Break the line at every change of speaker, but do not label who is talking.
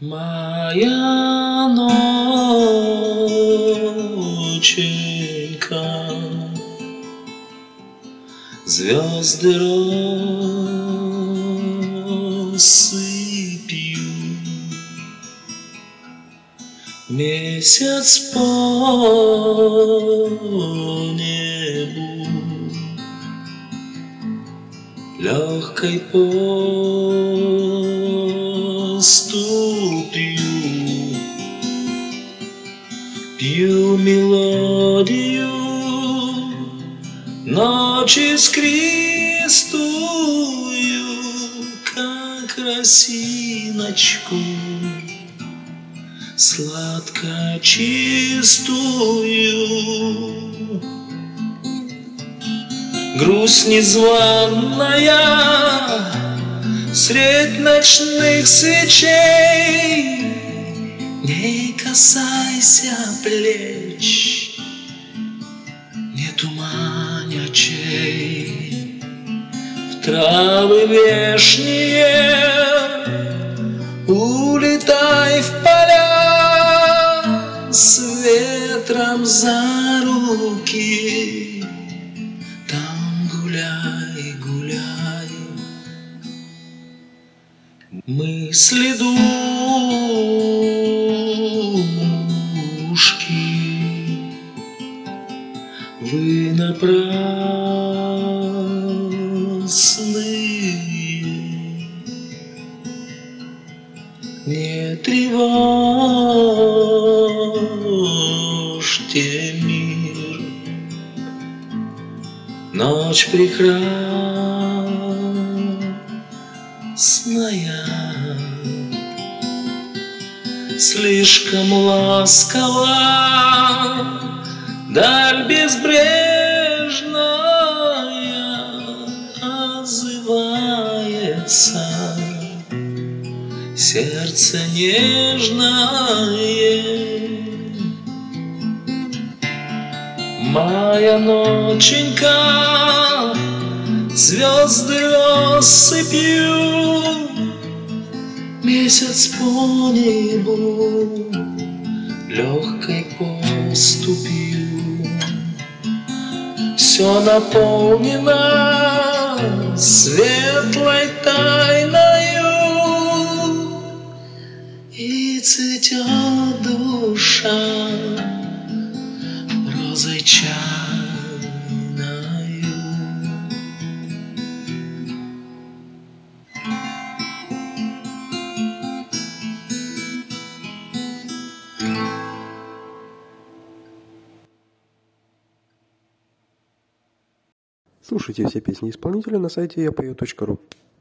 Моя ноченька, звезды россыпью, месяц по небу, легкой поступью пью мелодию ночи искристую, как росиночку сладко чистую. Грусть незваная средь ночных свечей, не касайся плеч, не тумань очей. В травы вешние улетай в поля, с ветром за руки там гуляй, гуляй. Мысли душки вы напрасные, не тревожьте мир, ночь прекрасная, слишком ласкова даль безбрежная озывается, сердце нежное. Моя ноченька, звезды россыпью, месяц по небу, легкой поступью. Все наполнено светлой тайною, и цветет душа розой чайною.
Слушайте все песни исполнителя на сайте yapeo.ru.